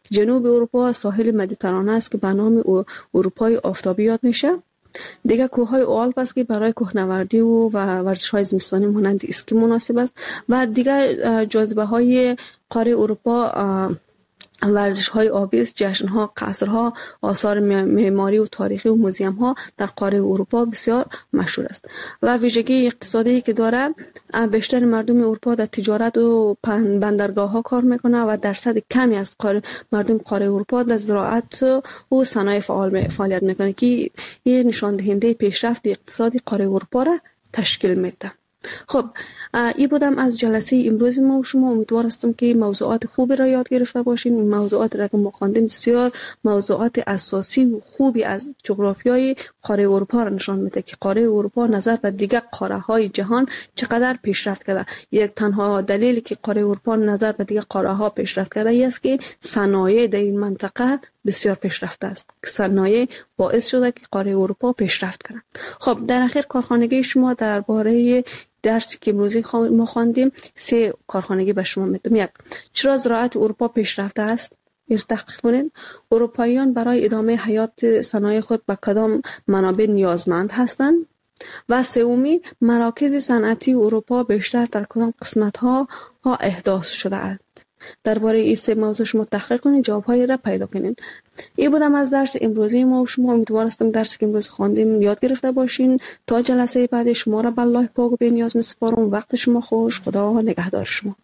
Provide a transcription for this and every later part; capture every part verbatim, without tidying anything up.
جنوب اروپا ساحل مدیترانه است که به نام اروپای آفتابی یاد میشه. دیگه کوههای آلپ است که برای کوهنوردی و ورزش‌های زمستانی مانند اسکی مناسب است. و دیگه جاذبه های قاره اروپا ورزش های آبی است، جشن ها، قصرها، آثار معماری و تاریخی و موزیم ها در قاره اروپا بسیار مشهور است. و ویژگی اقتصادی که داره، بیشتر مردم اروپا در تجارت و بندرگاه ها کار میکنه و درصد کمی از قاره مردم قاره اروپا در زراعت و صنایع فعال فعالیت میکنه که این نشان دهنده پیشرفت اقتصادی قاره اروپا را تشکیل میده. خب این بودم از جلسه امروز ما و شما. امیدوار هستم که موضوعات خوبی را یاد گرفته باشین. این موضوعات را که ما خواندیم بسیار موضوعات اساسی و خوبی از جغرافیای قاره اروپا را نشان میده که قاره اروپا نظر به دیگر قاره های جهان چقدر پیشرفت کرده. یک تنها دلیلی که قاره اروپا نظر به دیگر قاره ها پیشرفت کرده است که صنایع در این منطقه بسیار پیشرفته است. صنایع باعث شده که قاره اروپا پیشرفت کنه. خب در اخیر کارخانگی شما درباره درسی که امروزی ما خواندیم سه کارخانگی به شما میدم. یک، چرا زراعت اروپا پیشرفته است؟ این تحقیق کنید. اروپاییان برای ادامه حیات صنایع خود به کدام منابع نیازمند هستند؟ و سومی، مراکز صنعتی اروپا بیشتر در کدام قسمت ها ها احداث شده است؟ درباره این سه موضوع شما تحقیق کنید، جواب‌های را پیدا کنید. این بودم از درس امروزی ما و شما. امیدوار هستم درسی که امروز خواندیم یاد گرفته باشین. تا جلسه بعد شما را به الله پاک و بی‌نیاز می‌سپارم. وقت شما خوش. خدا نگهدار شما.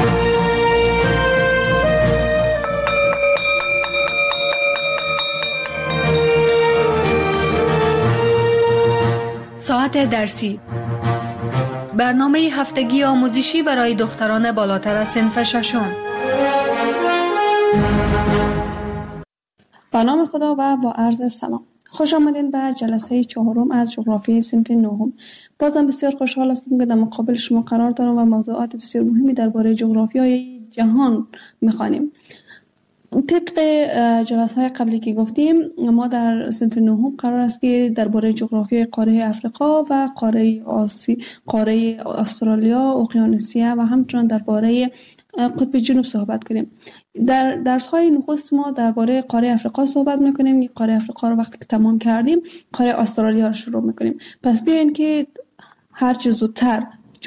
ساعت درسی، برنامه هفتگی آموزشی برای دختران بالاتر از صنف ششم. به نام خدا و با عرض سلام. خوش آمدین به جلسه چهارم از جغرافیای صنف نهم. بازم بسیار خوشحال هستم که در مقابل شما قرار دارم و موضوعات بسیار مهمی درباره جغرافیای جهان می‌خوانیم. طبق جلسه‌های قبلی که گفتیم، ما در صنف نهم قرار است که درباره جغرافیای قاره افریقا و قاره آسی، قاره استرالیا، اقیانوسیه و همچنین درباره قطب جنوب صحبت کنیم. در درس‌های نخست ما درباره قاره افریقا صحبت می‌کنیم. قاره افریقا رو وقتی که تمام کردیم، قاره استرالیا رو شروع می‌کنیم. پس بیاین که هر چه زودتر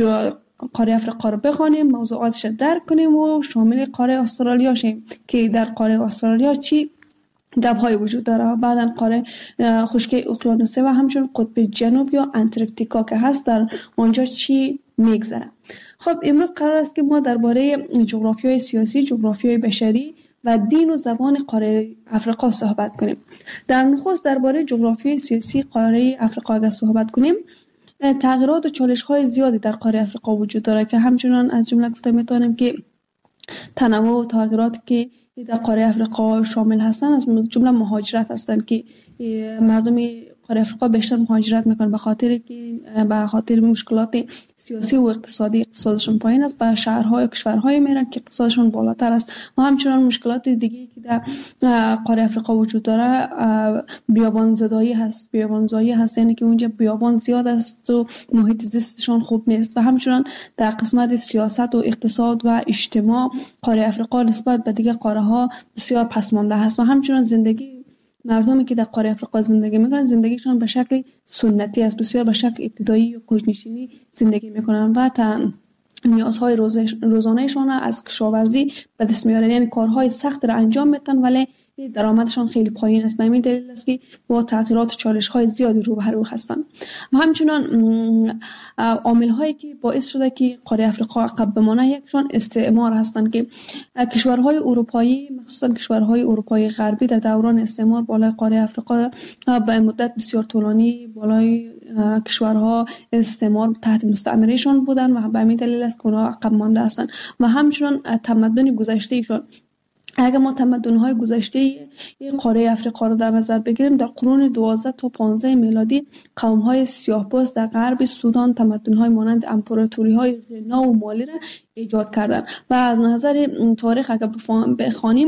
قاره افریقا رو بخوانیم، موضوعاتش رو درک کنیم و شامل قاره استرالیا شیم که در قاره استرالیا چی دب‌های وجود داره. بعداً قاره خشکی اقیانوسیه و همچنین قطب جنوب یا انتارکتیکا که هست در اونجا چی میگذره. خب امروز قرار است که ما درباره جغرافیای سیاسی، جغرافیای بشری و دین و زبان قاره افریقا صحبت کنیم. در نخست درباره جغرافیای سیاسی قاره افریقا اگر صحبت کنیم، تغییرات و چالش‌های زیادی در قاره افریقا وجود داره که همچنان از جمله گفته میتونیم که تنوع و تغییراتی که در قاره افریقا شامل هستن از جمله مهاجرت هستند که مردم قاره افریقا بیشتر مهاجرت میکنن به خاطر که به خاطر مشکلات سیاسی و اقتصادی اقتصادشون پایین است، به شهرهای و کشورهای میرن که اقتصادشون بالاتر است. و همچنان مشکلات دیگه که در قاره افریقا وجود داره بیابان زدایی هست، بیابان زایی هست، یعنی که اونجا بیابان زیاد است و محیط زیستشون خوب نیست. و همچنان در قسمت سیاست و اقتصاد و اجتماع قاره افریقا نسبت به دیگه قاره ها بسیار پسمانده هست. و همچنان زندگی مردمی که در قاره افریقا زندگی میکنن زندگیشون به شکل سنتی است، بسیار به شکل ابتدایی و کوچ‌نشینی زندگی میکنن و تا نیازهای روزانه‌شان از کشاورزی به دست میارن، یعنی کارهای سخت را انجام میدن ولی درآمدشان خیلی پایین است. به همین دلیل است که با تغییرات و چالش‌های زیادی روبرو هستند. و همچنان عامل‌هایی که باعث شده که قاره افریقا عقب بمانه، یکشون استعمار هستند که کشورهای اروپایی، مخصوصا کشورهای اروپایی غربی در دوران استعمار بالای قاره افریقا به مدت بسیار طولانی بالای کشورها استعمار تحت مستعمرهشون بودن و به همین دلیل است که اونها عقب مانده هستند. و همچنان تمدن گذشته‌شون، اگر ما تمدن‌های گذشته قاره افریقا رو در نظر بگیریم، در قرون دوازده تا پانزده میلادی قوم‌های سیاه‌پوست در غرب سودان تمدن‌های مانند امپراتوری‌های غنا و مالی را ایجاد کردند. و از نظر تاریخ اگر بخوانیم،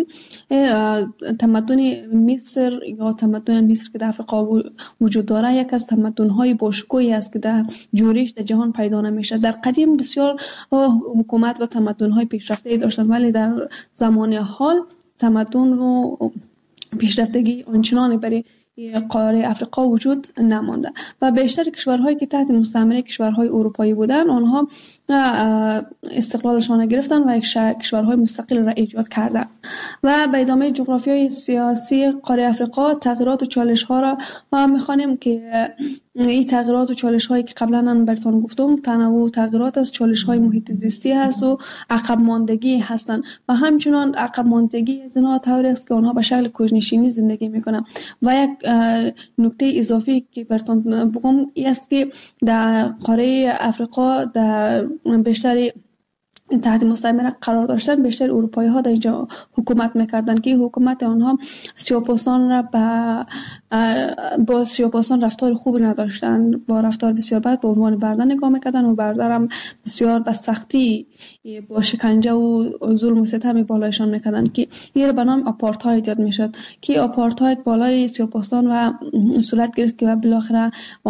تمدن مصر یا تمدن مصر که در افریقا وجود داره یک از تمدن‌های باشکوهی است که در جورش در جهان پیدا نمیشه. در قدیم بسیار حکومت و تمدن‌های پیشرفته داشتند ولی در زمان حال تمدن و پیشرفتگی آنچنانی برای قاره افریقا وجود نمانده و بیشتر کشورهایی که تحت مستعمره کشورهای اروپایی بودن آنها استقلالشان گرفتن و کشورهای مستقل را ایجاد کردن و به ادامه جغرافیای سیاسی قاره افریقا تغییرات و چالش ها را ما می‌خوانیم که این تغییرات و چالش هایی که قبلا من براتون گفتم تنوع تغییرات از چالش های محیط زیستی هست و عقب ماندگی هستند و همچنان عقب ماندگی از اینها طوری است که آنها به شکل کوچ‌نشینی زندگی میکنن و یک نکته اضافی که براتون بگم این است که در قاره افریقا در بیشتر تحت مستعمره قرار داشتن بیشتر اروپایی ها در اینجا حکومت میکردن که حکومت آنها سیاه‌پوستان را با با سیاه‌پوستان رفتار خوبی نداشتن، با رفتار بسیار بد به عنوان برده نگاه میکردن و برده هم بسیار به سختی با شکنجه و ظلم و ستم بالایشان میکردن که این به نام آپارتاید یاد میشد که آپارتاید بالای سیاه‌پوستان و صورت گرفت که بالاخره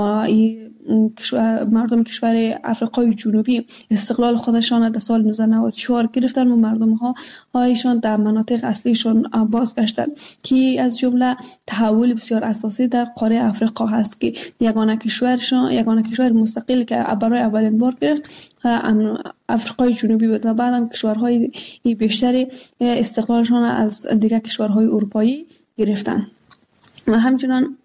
مردم کشور افریقای جنوبی استقلال خودشان در سال نوزده نود و چهار گرفتن و مردم ها هایشان در مناطق اصلیشون بازگشتن که از جمله تحول بسیار اساسی در قاره افریقا هست که یگانه کشورشان یگانه کشور مستقل که برای اولین بار گرفت افریقای جنوبی بود و بعدم کشورهای بیشتری استقلالشان از دیگر کشورهای اروپایی گرفتن و همچنان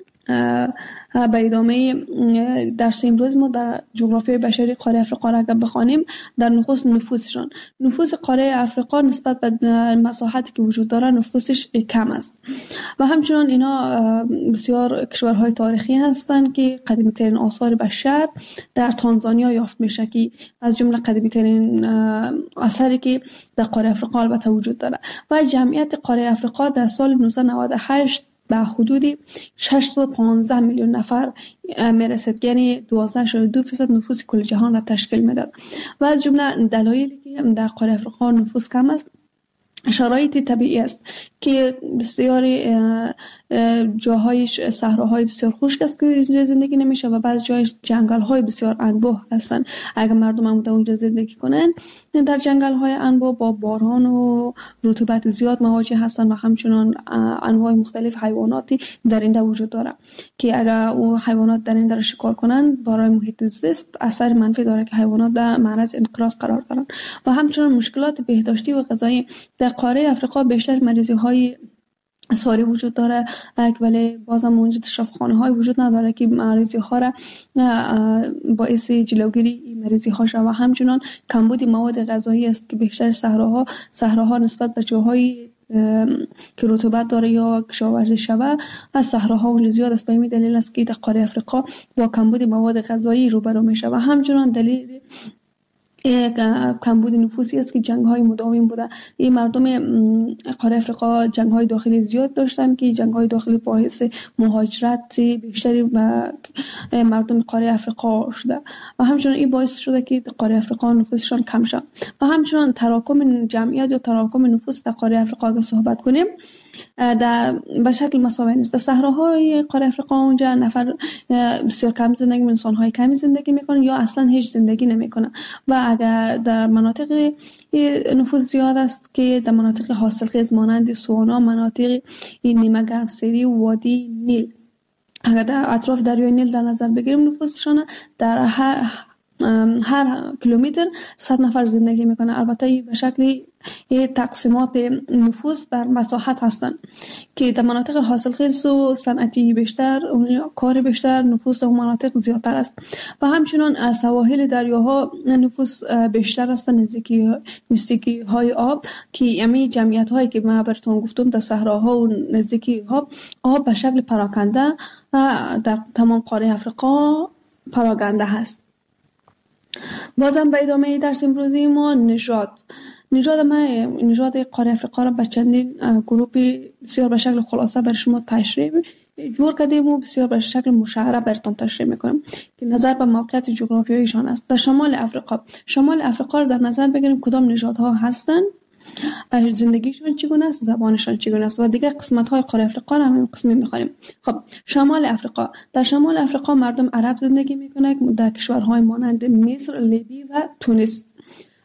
به ادامه درس امروز ما در جغرافیای بشری قاره افریقا را اگر بخوانیم در نخست نفوسشان نفوس قاره افریقا نسبت به مساحتی که وجود داره نفوسش کم است و همچنان اینا بسیار کشورهای تاریخی هستند که قدیمی ترین آثار بشر در تانزانیا یافت میشه که از جمله قدیمی ترین اثری که در قاره افریقا البته وجود داره و جمعیت قاره افریقا در سال نوزده نود و هشت به حدود ششصد و پانزده میلیون نفر میرسد، یعنی دوازده ممیز دو درصد نفوس کل جهان را تشکیل میداد و از جمله دلایلی که در قاره افریقا نفوس کم است شرایط طبیعی است که بسیاری جاهایش صحراهای بسیار خشک است که اینجا زندگی نمیشه و بعض جایش جنگل های بسیار انبوه هستند. اگر مردم هم در اونجا زندگی کنن در جنگل های انبوه با باران و رطوبت زیاد مواجه هستند و همچنان انواع مختلف حیواناتی در اینجا وجود داره که اگر او حیوانات در اینجا شکار کنن برای محیط زیست اثر منفی داره که حیوانات در معرض انقراض قرار دارن و همچنان مشکلات بهداشتی و غذایی در قاره افریقا بیشتر مریضی های ساری وجود داره ولی بازم اونجا شفاخانه های وجود نداره که مریضی ها را باعث جلوگیری مریضی ها شود و همچنان کمبود مواد غذایی است که بیشتر صحراها صحراها نسبت به جاهای که رطوبت داره یا کشاورزی شده از صحراها اونجا زیاد است. به این دلیل است که در قاره افریقا با کمبود مواد غذایی روبرو میشه و همچنان دلیل یک کمبود نفوسی است که جنگ های مداوم بوده. این مردم قاره افریقا جنگ های داخلی زیاد داشتن که جنگ های داخلی باعث مهاجرت بیشتری به مردم قاره افریقا شده و همچنان این باعث شده که قاره افریقا نفوسشان کم شد و همچنان تراکم جمعیت یا تراکم نفوس در قاره افریقا اگر صحبت کنیم در به شکل مساوی نیست. در صحراهای قاره افریقا اونجا نفر بسیار کم زندگی انسان های کمی زندگی میکنن یا اصلا هیچ زندگی نمیکنن و اگر در مناطق نفوس زیاد است که در مناطق حاصلخیز مانند سوانا مناطق نیمه گرمسیری و وادی نیل اگر در اطراف دریای نیل در نظر بگیریم نفوسشان در هر هر کیلومتر صد نفر زندگی میکنه. البته به شکل تقسیمات نفوس بر مساحت هستند که در مناطق حاصلخیز و صنعتی بیشتر کار بیشتر نفوس اون مناطق زیادتر است و همچنان سواحل دریاها نفوس بیشتر است نزدیکی نزدیکی های آب که امی جمعیت هایی که من براتون گفتم در صحراها و نزدیکی ها آب به شکل پراکنده در تمام قاره افریقا پراکنده هست. بازم به ادامه درس امروزی ما نژاد نژاد ما نژاد قاره افریقا را به چندین گروه بسیار به شکل خلاصه بر شما تشریح جور کردیم و بسیار به شکل مشعره براتون تشریح میکنیم که نظر به موقعیت جغرافیاییشان است. در شمال افریقا شمال افریقا را در نظر بگیریم کدام نژادها هستند، زندگیشون چگونه است، زبانشون چگونه است و دیگه قسمت های قاره افریقا را هم قسمی می‌خوانیم. خب شمال افریقا در شمال افریقا مردم عرب زندگی میکنند در کشورهای مانند مصر، لیبی و تونس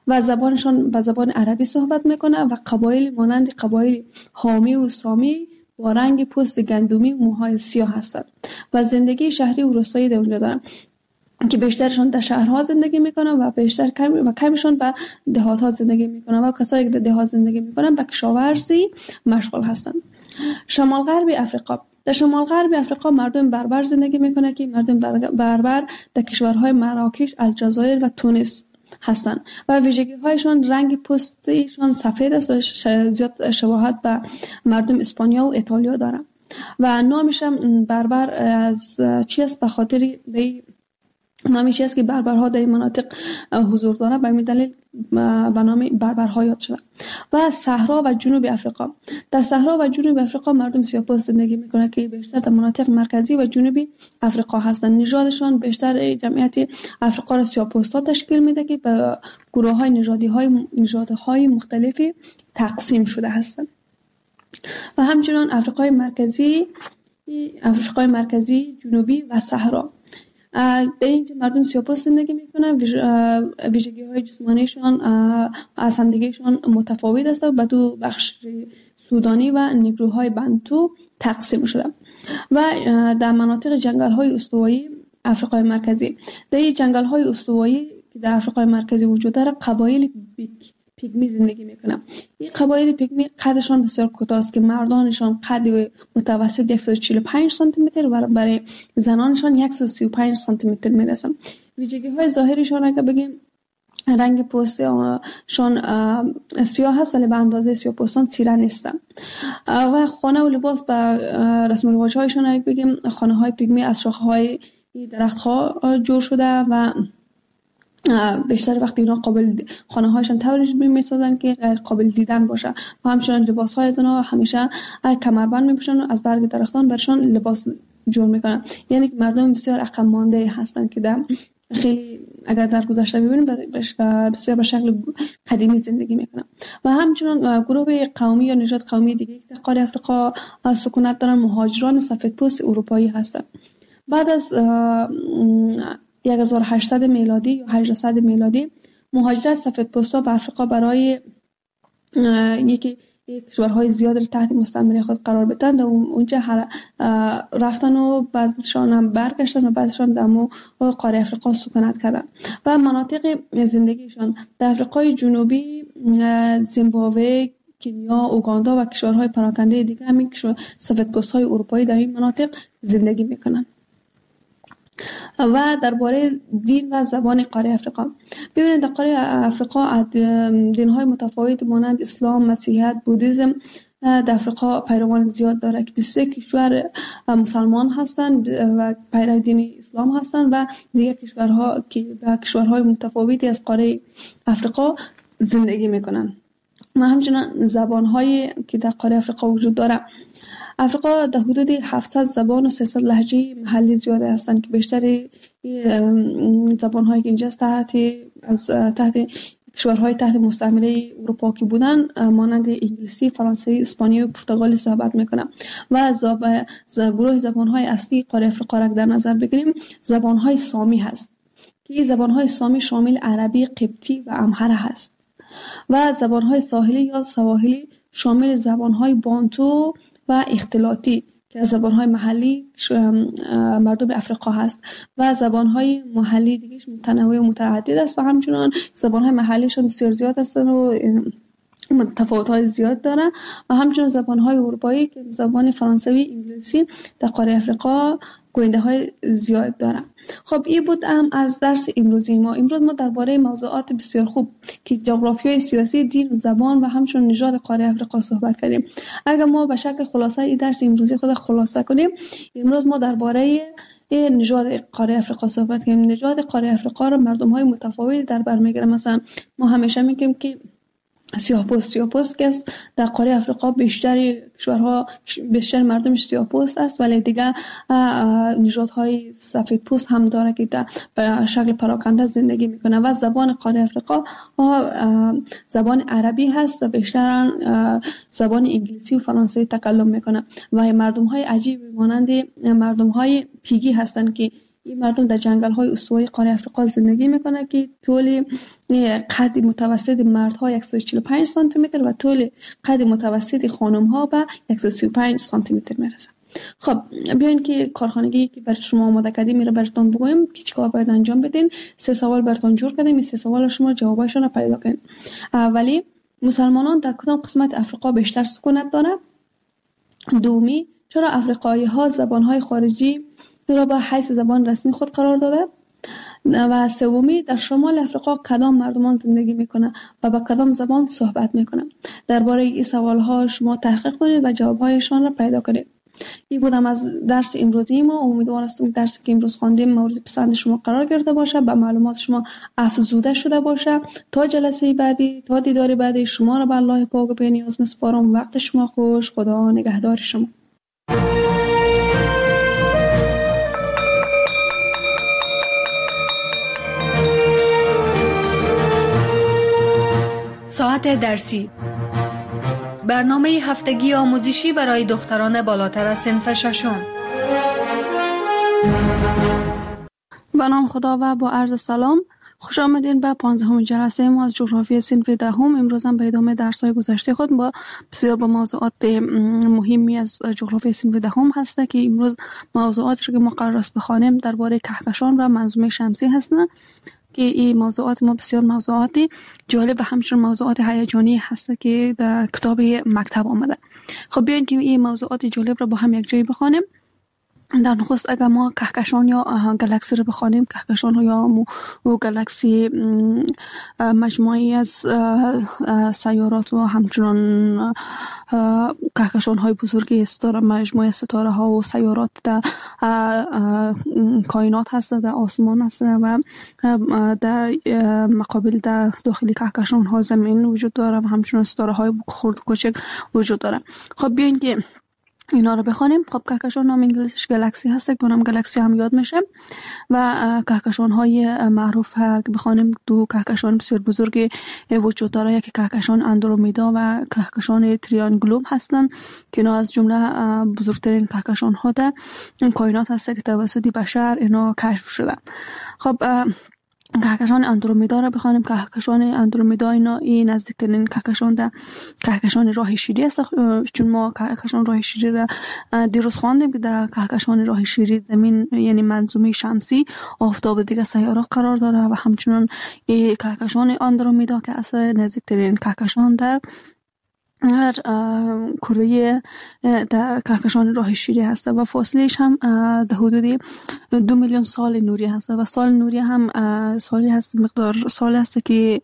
و زبانشان به زبان عربی صحبت میکنه و قبایل مانند قبایل حامی و سامی با رنگ پوست گندمی و موهای سیاه هستند و زندگی شهری و روستایی در اونجا دارن که بیشترشان در شهرها زندگی میکنن و بیشتر کم و کمشون به دهات ها زندگی میکنن و کسایی که در دهات زندگی میکنن به کشاورزی مشغول هستند. شمال غرب افریقا. در شمال غرب افریقا مردم بربر زندگی میکنه که مردم بربر در کشورهای مراکش، الجزایر و تونس هستند و ویژگی هایشان رنگ پوستشان سفید است و زیاد شباهت به مردم اسپانیا و ایتالیا دارند و نامشان بربر از چی است؟ به خاطر به نامی چی است که بربرها در این مناطق حضور دارند به این دلیل به نام بربرها یاد شده. و صحرا و جنوب افریقا. در صحرا و جنوب افریقا مردم سیاه‌پوست زندگی میکنند که بیشتر در مناطق مرکزی و جنوبی افریقا هستند. نژادشان بیشتر جمعیت افریقا را سیاه‌پوستا تشکیل میده که به گروه‌های نژادی های نژادهای مختلفی تقسیم شده هستند. و همچنین افریقای مرکزی، افریقای مرکزی، جنوبی و صحرا. در اینجا مردم سیاه‌پوست زندگی میکنن. ویژگی های جسمانیشان از همدیگهشان متفاوت است و به دو بخش سودانی و نیگروهای بنتو تقسیم شده. و در مناطق جنگل های استوایی افریقای مرکزی، در این جنگل های استوایی که در افریقای مرکزی وجود داره قبایل بیک پیگمی زندگی میکنن. این قبایل پیگمی قدشان بسیار کوتاه است که مردانشان قد متوسط صد و چهل و پنج سانتی متر و برای زنانشان صد و سی و پنج سانتی متر میرسن. ویژگی های ظاهریشان اگه بگیم رنگ پوستشان سیاه هست ولی به اندازه سیاه‌پوستان تیره نیستن. و خانه و لباس به رسم و رواج هایشان اگه بگیم خانه های پیگمی از شاخه های درخت ها جور شده و بیشتر وقتی اینا قابل خانه هاشون طوری میسازن که غیر قابل دیدن باشه و همچنین لباس های از اینا همیشه کمربند میپوشن و از برگ درختان برشان لباس جور میکنن. یعنی مردم بسیار عقب مانده هستن که در خیلی اگر در گذشته ببینیم بسیار به شکل قدیمی زندگی میکنن. و همچنین گروه قومی یا نژاد قومی دیگه که در قاره افریقا سکونت دارن مهاجران سفیدپوست اروپایی هستن. بعد از هزار و هشتصد میلادی یا هجده میلادی مهاجرت سفیدپوستا به افریقا برای یکی کشورهای زیاد تحت مستعمره خود قرار بدن و اونجا رفتن و بعضیشان هم برگشتن و بعضیشان در قاره افریقا سکونت کردن و مناطق زندگیشان در افریقای جنوبی، زیمبابوه، کنیا، اوگاندا و کشورهای پراکنده دیگه همین سفیدپوست‌های اروپایی در این مناطق زندگی میکنن. و درباره دین و زبان قاره افریقا ببینید در قاره افریقا دین‌های متفاوت مانند اسلام، مسیحیت، بودیسم در افریقا پیروان زیاد داره که بیست و سه کشور مسلمان هستند و پیرو دین اسلام هستند و دیگر کشورها که به کشورهای متفاوتی از قاره افریقا زندگی میکنن. و همچنین زبان‌هایی که در قاره افریقا وجود داره. افریقا در حدود هفتصد زبان و سیصد لهجه محلی زیاده هستند که بیشتر زبان‌هایی که اینجا تحت از تحت کشورهای تحت مستعمره اروپا که بودن مانند انگلیسی، فرانسوی، اسپانیایی و پرتغالی صحبت میکنن. و گروه زبان‌های اصلی قاره افریقا را در نظر بگیریم زبان‌های سامی هست که این زبان‌های سامی شامل عربی، قبطی و امهره هست. و زبان‌های ساحلی یا سواحلی شامل زبان‌های بانتو و اختلاطی که از زبان‌های محلی مردم افریقا هست و زبان‌های محلی دیگه متنوع و متعدد است و همچنان زبان‌های محلیشون بسیار زیاد هستن و تفاوت‌های زیاد دارن و همچنان زبان‌های اروپایی که زبان فرانسوی، انگلیسی در قاره افریقا گوینده‌های زیاد دارن. خب این بود هم از درس امروزی ما. امروز ما درباره موضوعات بسیار خوب که جغرافیای سیاسی، دین، زبان و همچنین نژاد قاره افریقا صحبت کردیم. اگر ما به شکل خلاصه این درس امروزی خود خلاصه کنیم، امروز ما درباره نژاد قاره افریقا صحبت کردیم. نژاد قاره افریقا را مردم‌های متفاوتی در بر می‌گیرن. مثلا ما همیشه میگیم که سیاه‌پوست سیاه‌پوست که در قاره افریقا بیشتر کشورها بیشتر مردمش سیاه‌پوست است ولی دیگه نژادهای سفیدپوست هم داره که در شکل پراکنده زندگی میکنه. و زبان قاره افریقا زبان عربی هست و بیشتر زبان انگلیسی و فرانسوی تکلم میکنه و مردم‌های عجیب مانند مردم‌های پیگی هستند که این مردم در جنگل های استوایی قاره افریقا زندگی میکنه که طول قد متوسط مردها صد و چهل و پنج سانتی متر و طول قد متوسط خانم ها به صد و سی و پنج سانتی متر میرسه. خب بیاین که کارخانگی که برای شما آماده کردیم میره براتون بگویم که چیکار باید انجام بدین. سه سوال براتون جور کردیم، این سه سوال شما جوابشون رو پیدا کنید. اولی، مسلمانان در کدام قسمت افریقا بیشتر سکونت داره؟ دومی، چرا افریقایی ها زبان های خارجی را به حیث زبان رسمی خود قرار داده؟ و سومی، در شمال افریقا کدام مردمان زندگی میکنه و با کدام زبان صحبت میکنه؟ درباره این سوال ها شما تحقیق کنید و جواب هایشان را پیدا کنید. این بودم از درس امروزی ما. امیدوار هستم درسی که امروز خواندیم مورد پسند شما قرار گرفته باشه، به معلومات شما افزوده شده باشه. تا جلسه بعدی، تا دیدار بعدی، شما را به الله پاک و بی‌نیاز میسپارم. وقت شما خوش. خدا نگهدار شما. ساعت درسی، برنامه هفتگی آموزشی برای دختران بالاتر از صنف ششم. به نام خدا و با عرض سلام، خوش آمدین به پانزدهمین جلسه ما از جغرافی صنف دهم. امروز هم به ادامه درس‌های گذشته خود با بسیار با موضوعات مهمی از جغرافی صنف دهم هست که امروز موضوعاتی که ما قرار است بخوانیم درباره کهکشان و منظومه شمسی هستند که این موضوعات ما بسیار موضوعاتی جالب و همچنین موضوعات هیجانی هست که در کتاب مکتب آمده. خب بیاین که این موضوعات جالب را با هم یک جایی بخوانیم. در نخست اگر ما کهکشان یا گالاکسی رو بخوانیم، کهکشان یا و گالاکسی مجموعی از سیارات و همچنان کهکشان های بزرگی ستاره، مجموعه ستاره ها و سیارات در کائنات هست، در آسمان هست و در مقابل در داخل کهکشان ها زمین وجود داره و همچنان ستاره های خرد کوچک وجود داره. خب بیاین که اینا رو بخوانیم. خب کهکشان نام انگلیسیش گالاکسی هست که نام گالاکسی هم یاد میشه و کهکشان های معروف که بخوانیم دو کهکشان بسیار بزرگی وجود داره، یکی کهکشان اندرومیدا و کهکشان تریانگولوم هستند که اینا از جمله بزرگترین کهکشان ها در کائنات هست که توسط بشر اینا کشف شده. خب کهکشان اندرومیدا را بخوانیم. کهکشان اندرومیدا اینا این نزدیکترین کهکشان در کهکشان راه شیری است، چون ما کهکشان راه شیری را دیروز خواندیم که در کهکشان راه شیری زمین یعنی منظومه شمسی، آفتاب دیگه سیارات قرار داره و همچنان کهکشان اندرومیدا که اصلا نزدیکترین کهکشان در هر کره در کهکشان راه شیری هست و فاصلهش هم در حدود دو میلیون سال نوری هست و سال نوری هم سالی هست، مقدار سال هست که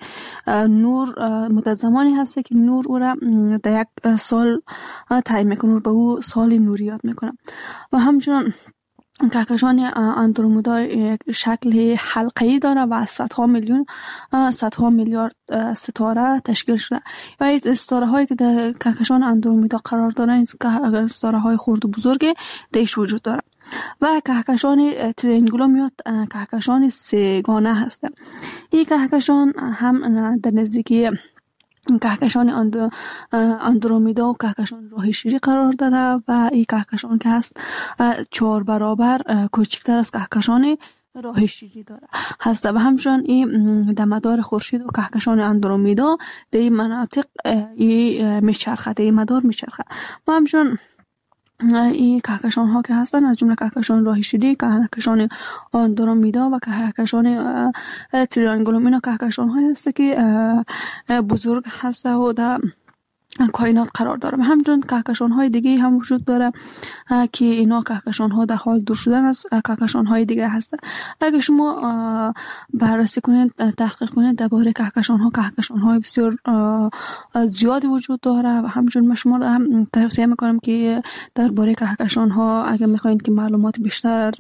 نور مدت زمانی هست که نور او را در یک سال تعیین میکنه، به او سال نوری یاد میکنه. و همچنان کهکشان اندرومیدا یک شکل حلقه‌ای داره و صدها میلیون صدها میلیارد ستاره تشکیل شده و این ستاره هایی که در کهکشان اندرومیدا قرار دارن این ستاره های خرد و بزرگی درش وجود داره. و کهکشان تریانگولوم یا کهکشان سه‌گانه هست. این کهکشان هم در نزدیکی کهکشان اندرومیدا و کهکشان راه شیری قرار داره و این کهکشان که هست چهار برابر کوچکتر از کهکشان راه شیری داره هست و همچنان این در مدار خورشید و کهکشان اندرومیدا در این مناطق این میچرخه، در این مدار میچرخه و همچنان این کهکشان ها که هستن از جمله کهکشان راه شیری، کهکشان اندرومیدا و کهکشان تریانگولوم اینا کهکشان های هست که بزرگ هست و در کائنات قرار داره و همچنین کهکشان های دیگه هم وجود داره که اینا کهکشان ها در حال دور شدن از کهکشان های دیگه هست. اگه شما بررسی کنید، تحقیق کنید درباره کهکشان ها، کهکشان های بسیار زیادی وجود داره و همچنین من شما را توصیه میکنم که درباره کهکشان ها اگه میخواین که معلومات بیشتر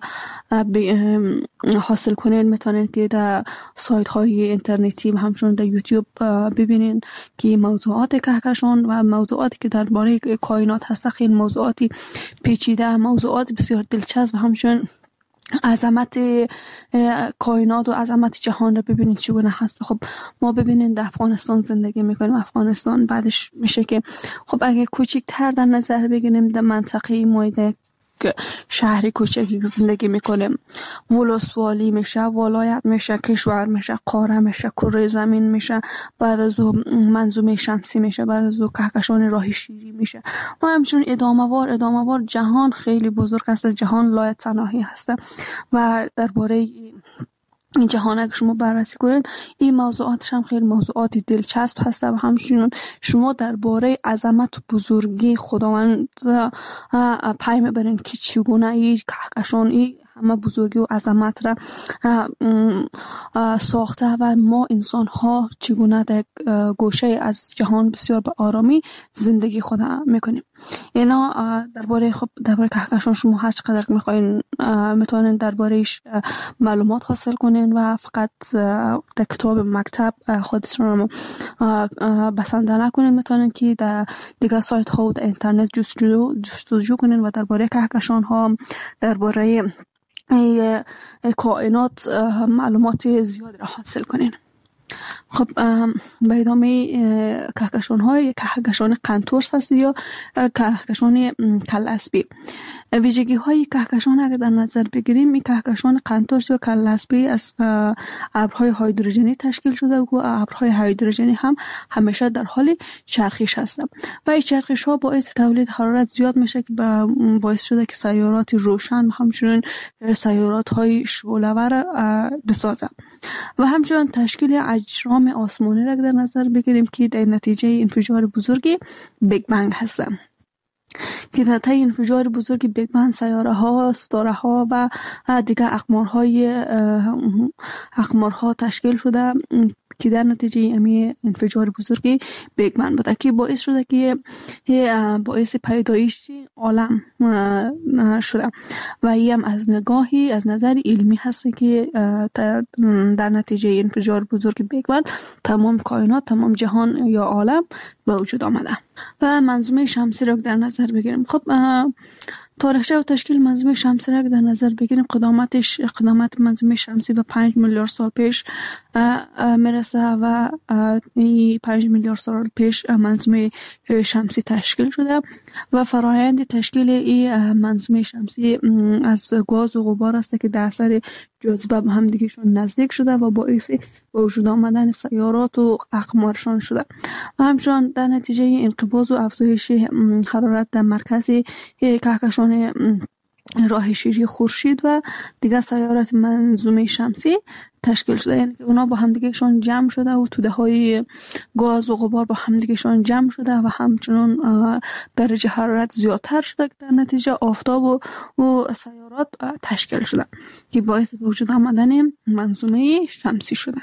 حاصل کنید میتونید که در سایت های اینترنتی و همچنین در یوتیوب ببینید که موضوعات کهکشان و موضوعاتی که درباره کائنات هست خیلی موضوعاتی پیچیده، موضوعات بسیار دلچسب و همچنین عظمت کائنات و عظمت جهان رو ببینید چگونه هست. خب ما ببینید در افغانستان زندگی میکنیم، افغانستان بعدش میشه که خب اگه کوچکتر در نظر بگیریم در منطقه ما شهری کوچکی زندگی میکنیم. ولسوالی میشه، ولایت میشه، کشور میشه، قاره میشه، کره زمین میشه، بعد از او منظومه شمسی میشه، بعد از او کهکشان راه شیری میشه و همچنین ادامه وار ادامه وار. جهان خیلی بزرگ است، جهان لایتناهی هست و درباره این جهان اگه شما بررسی کنید این موضوعاتش هم خیلی موضوعات دلچسب هست و همچنین شما درباره عظمت و بزرگی خداوند پی میبرین که چگونه این کهکشان این همه بزرگی و عظمت را ساخته و ما انسان ها چگونه در گوشه از جهان بسیار به آرامی زندگی خود میکنیم. اینا درباره خب درباره کهکشان شما هر چقدر میخواین میتونین دربارهش معلومات حاصل کنین و فقط در کتاب مکتب خودتون رو بسنده نکنین. میتونین که در دیگه سایت ها و در اینترنت جستجو جستجو کنین و درباره کهکشان ها، درباره کائنات معلومات زیاد را حاصل کنین. خب به ادامه کهکشان های کهکشان قنتورس هست یا کهکشان کلاسبی. ویژگی های کهکشان اگر در نظر بگیریم، این کهکشان قنتورس یا کلاسبی از ابرهای هیدروژنی تشکیل شده و ابرهای هیدروژنی هم همیشه در حال چرخش هستند و این چرخش ها باعث تولید حرارت زیاد میشه که باعث شده که سیارات روشن و همچنین سیارات های شعله‌ور بسازه و همچنین تشکیل اجرام آسمانی را در نظر بگیریم که در نتیجه انفجار بزرگی بیگ بنگ هستند که در طی انفجار بزرگ بیگ بنگ سیاره ها، ستاره ها و دیگر اقمارهای اقمارها تشکیل شده که در نتیجه امی انفجار بزرگی بیگ بنگ بوده که باعث شده که باعث پیدایش عالم شده و این هم از نگاهی از نظر علمی هست که در نتیجه انفجار بزرگ بیگ بنگ تمام کائنات، تمام جهان یا عالم به وجود آمده. و منظومه شمسی را در نظر بگیریم. خب تاریخچه و تشکیل منظومه شمسی را در نظر بگیریم، قدامتش قدامت منظومه شمسی به پنج میلیارد سال پیش میرسه و این پنج میلیارد سال پیش منظومه شمسی تشکیل شده و فرایند تشکیل این منظومه شمسی از گاز و غبار است که در اثر جاذبه به هم دیگهشون نزدیک شده و باعث به وجود آمدن سیارات و اقمارشان شده و همچنین در نتیجه انقباض و افزایش حرارت در مرکز کهکشان راه شیری خورشید و دیگر سیارات منظومه شمسی تشکیل شده، یعنی که اونا با همدیگهشون جمع شده و توده های گاز و غبار با همدیگهشون جمع شده و همچنان درجه حرارت زیادتر شده که در نتیجه آفتاب و, و سیارات تشکیل شده که باعث به وجود آمدن منظومه شمسی شده.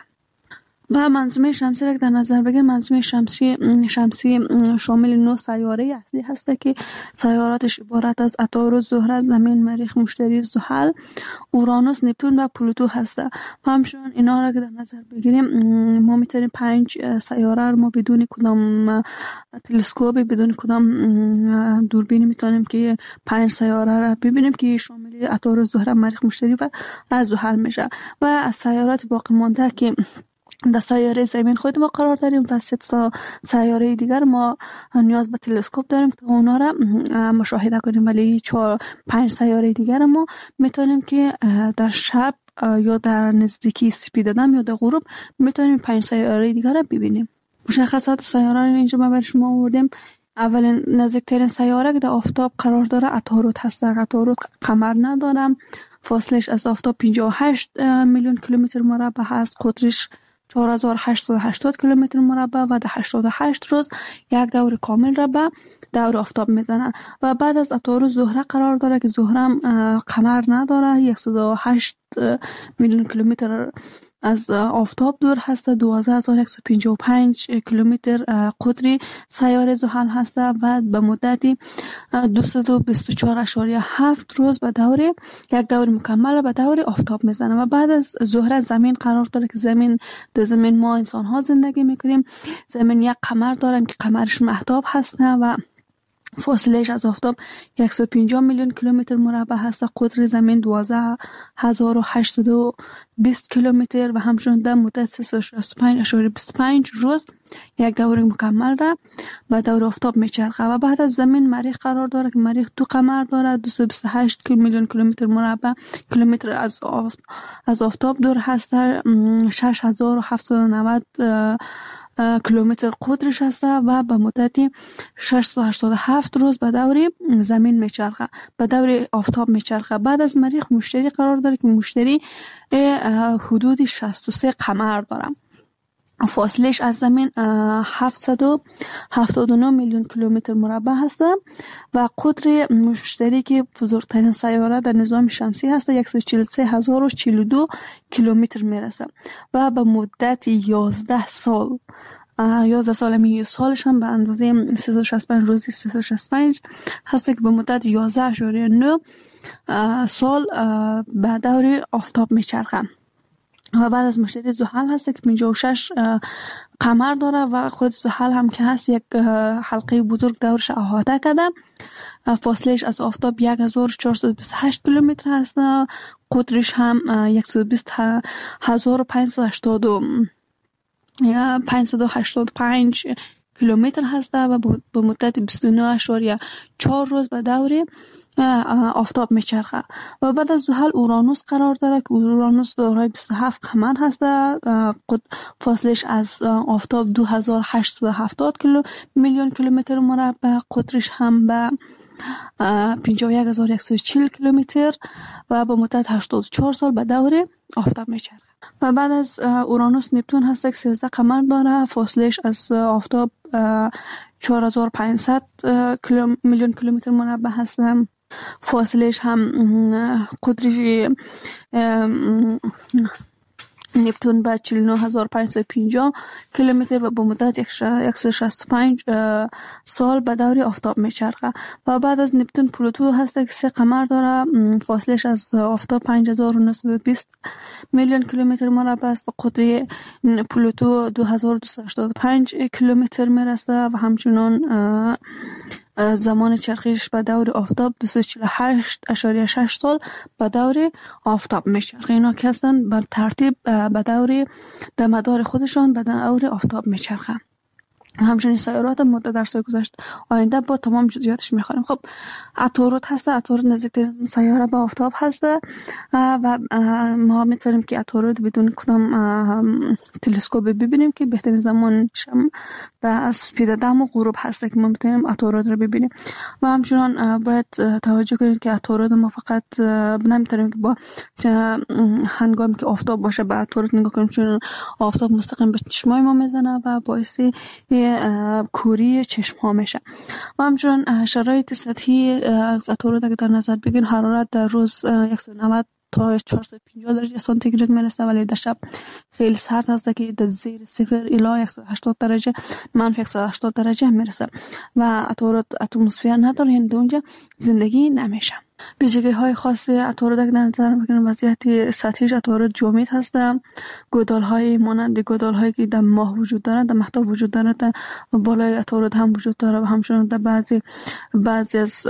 و منظومه شمسی را در نظر بگیریم، منظومه شمسی شمسی شامل نه سیاره اصلی هست که سیاراتش عبارت از عطارد، زهره، زمین، مریخ، مشتری، زحل، اورانوس، نپتون و پلوتو هست. و همچنین اینا را در نظر بگیریم ما میتونیم پنج سیاره رو ما بدون کدام تلسکوپ، بدون کدام دوربینی میتونیم که پنج سیاره را ببینیم که شامل عطارد، زهره، مریخ، مشتری و زحل میشه. و از سیارات باقی مانده که در سیاره زمین خود ما قرار داریم و سه سیاره دیگر ما نیاز به تلسکوپ داریم تا اونا را مشاهده کنیم، ولی چهار پنج سیاره دیگر ما میتونیم که در شب یا در نزدیکی سپیدادم یا در غروب میتونیم پنج سیاره دیگر را ببینیم. مشخصات سیاره اینجا ما برای شما آوردیم. اولین نزدیکترین سیاره که در آفتاب قرار داره عطارد هست. عطارد قمر نداره، فاصلش از آفتاب پنجاه و هشت میلیون کیلومتر مربع هست، قطرش چهار هزار و هشتصد و هشتاد کیلومتر مربع و در هشتاد و هشت روز یک دور کامل را به دور آفتاب میزنه. و بعد از عطارد زهره قرار داره که زهره هم قمر نداره، صد و هشت میلیون کیلومتر از آفتاب دور هست، دوازده هزار و صد و پنجاه و پنج کیلومتر قطری سیاره زحل هست و به مدت دویست و بیست و چهار اشاریه هفت روز به دور یک دور مکمل به دور آفتاب میزنه. و بعد از زهره زمین قرار داره که زمین در زمین ما انسان ها زندگی میکنیم. زمین یک قمر داریم که قمرش مهتاب هست و فاصلهش از آفتاب صد و پنجاه میلیون کیلومتر مربع هست. قطر زمین دوازده هزار و هشتصد و بیست کیلومتر و همچنین در مدت سیصد و شصت و پنج ممیز بیست و پنج روز یک دوره مکمل را به دور آفتاب میچرخه. و بعد از زمین مریخ قرار داره که مریخ دو قمر داره، دویست و بیست و هشت میلیون کیلومتر مربع کیلومتر از آفت از آفتاب دور هست. شش هزار و هفتصد و نود کیلومتر قطرش هست و به مدت ششصد و هشتاد و هفت روز به دور زمین میچرخه، به دور آفتاب میچرخه. بعد از مریخ مشتری قرار داره که مشتری حدود شصت و سه قمر داره. فاصلهش از زمین هفتصد و هفتاد و نه میلیون کیلومتر مربع هست و قطر مشتری که بزرگترین سیاره در نظام شمسی هست صد و چهل و سه هزار و چهل و دو کیلومتر میرسه و به مدت یازده سال یازده سال می سالش هم به اندازه سیصد و شصت و پنج روزی سیصد و شصت و پنج هست که به مدت یازده اشاریه نه سال به دور آفتاب میچرخه. و بعد از مشتری زحل هست که پنجاه و شش قمر داره و خود زحل هم که هست یک حلقه بزرگ دورش احاطه کرده. فاصلهش از آفتاب یک هزار و چهارصد و بیست و هشت کیلومتر هست. قطرش هم صد و بیست هزار و پانصد و هشتاد و پنج کیلومتر هست و به مدت بیست و نه اشاریه چهار روز به دور آفتاب میچرخه. و بعد از زحل اورانوس قرار داره که اورانوس دارای بیست و هفت قمر هست. فاصلش از آفتاب دو هزار و هشتصد و هفتاد کیلو میلیون کیلومتر مربع، قطرش هم به پنجاه و یک هزار و صد و چهل کیلومتر و به مدت هشتاد و چهار سال به دور آفتاب میچرخه. و بعد از اورانوس نپتون هست که سیزده قمر داره. فاصلش از آفتاب چهار هزار و پانصد میلیون کیلومتر مربع هست. فاصلش هم قطرش نپتون به چهل و نه هزار و پانصد و پنجاه کیلومتر و به مدت صد و شصت و پنج سال به دور آفتاب میچرخه. و بعد از نپتون پلوتو هست که سه قمر داره. فاصلش از آفتاب پنج هزار و نهصد و بیست میلیون کیلومتر مربع است. قطر پلوتو دو هزار و دویست و هشتاد و پنج کیلومتر میرسه و همچنان زمان چرخش به دور آفتاب دویست و چهل و هشت اشاریه شش سال به دور آفتاب میچرخه. اینا که هستن بر ترتیب به دور در مدار خودشان به دور آفتاب میچرخه. همچنین سیارات مدت در سال گذشت آینده با تمام جزئیاتش میخوانیم. خب عطارد هست. عطارد نزدیکترین سیاره به آفتاب هست و ما میتونیم که عطارد بدون کدام تلسکوپ ببینیم که بهترین زمانش در سپید دم و غروب هست که ما میتونیم عطارد رو ببینیم. و همچنین باید توجه کنید که عطارد ما فقط نمیتونیم که با هنگامی که آفتاب باشه به عطارد نگاه کنیم، چون آفتاب مستقیم به چشمای ما میزنه و باعث کوری چشم ها میشه. و همچنین شرایط سطحی عطارد اگه در نظر بگیرین، حرارت در روز صد و نود تا چهارصد و پنجاه درجه سانتیگراد میرسه، ولی در شب خیلی سرد هست که در زیر صفر الی صد و هشتاد درجه منفی صد و هشتاد درجه میرسه و عطارد اتمسفر نداره، یعنی در اونجا زندگی نمیشه. ویژگی های خاص عطارد اگر در نظر بگیریم، وضعیت سطحیش عطارد جامد هست. گودال های مانند گودال هایی که در ماه وجود دارند، در مهتاب وجود دارند، در بالای عطارد هم وجود داره و همچنین در بعضی بعضی از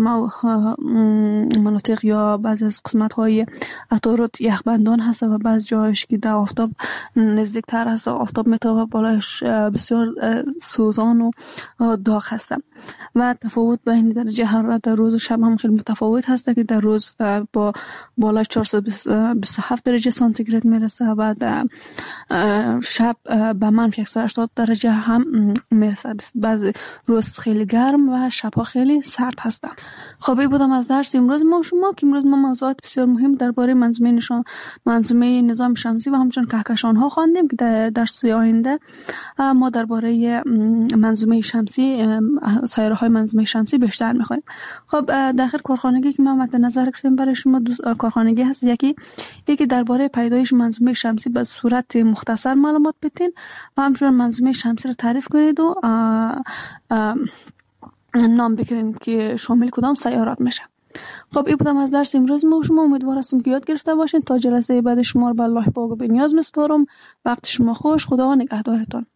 مناطق یا بعضی از قسمت های عطارد یخبندان هست و بعضی جایش که در آفتاب نزدیکتر هست، آفتاب میتابه بالایش بسیار سوزان و داغ هست. و تفاوت بین درجه حرارت در روز و شب هم خیلی متفاوت هست که در روز با بالای چهارصد و بیست و هفت درجه سانتیگراد میرسه و در شب به منفی صد و هشتاد درجه هم میرسه. بعضی روز خیلی گرم و شبها خیلی سرد هست. خب این بودم از درس امروز ما شما که امروز ما موضوعات بسیار مهم درباره منظومه نشان منظومه نظام شمسی و همچنین کهکشان ها خواندیم که در درس آینده ما درباره منظومه شمسی، سیاره های منظومه شمسی بیشتر میخوانیم. خب در آخر کارخانگی که ما مد نظر گرفتیم برای شما دو کارخانگی هست. یکی یکی درباره پیدایش منظومه شمسی به صورت مختصر معلومات بدین و همچنین منظومه شمسی رو تعریف کنید و آه آه نام بگیرید که شامل کدام سیارات میشه. خب این بودم از درس امروز ما شما. امیدوار هستم که یاد گرفته باشین. تا جلسه بعد شما رو به الله پاک و به نیاز میسپارم. وقت شما خوش. خدا نگهدارتان.